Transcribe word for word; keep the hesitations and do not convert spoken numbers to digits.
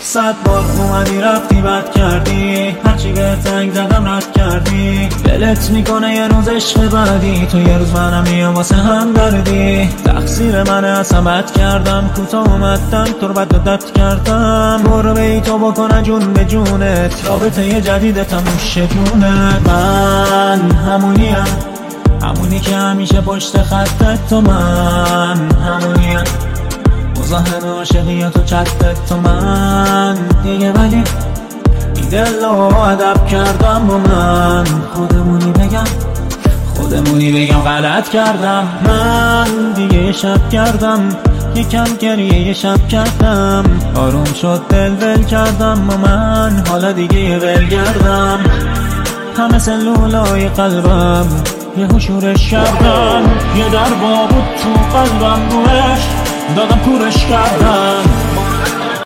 صد بار اومدی رفتی بد کردی، هرچی به تنگ زدم رد کردی. دلت میکنه یه روز عشق بعدی، تو یه روز منم میام واسه هم دردی. تقصیر منه اصلا بد کردم، کوتاه اومدم تو رو بد دد کردم. برو بی تو بکنه جون به جونت، رابطه یه جدید تموش جونت. من همونیم، همونی که همیشه پشت خطت، تو من همونیم، مزاحم عاشقیات و چتت، تو من دیگه. ولی این دل رو ادب کردم با من، خودمونی بگم خودمونی بگم غلط کردم. من دیگه یه شب کردم، یکم گریه یه شب کردم. آروم شد دل ول کردم با من، حالا دیگه یه ول گردم. همه سلولای قلبم یه هشورش کردم، یه در با بود تو قلبم روش دادم کورش کردم.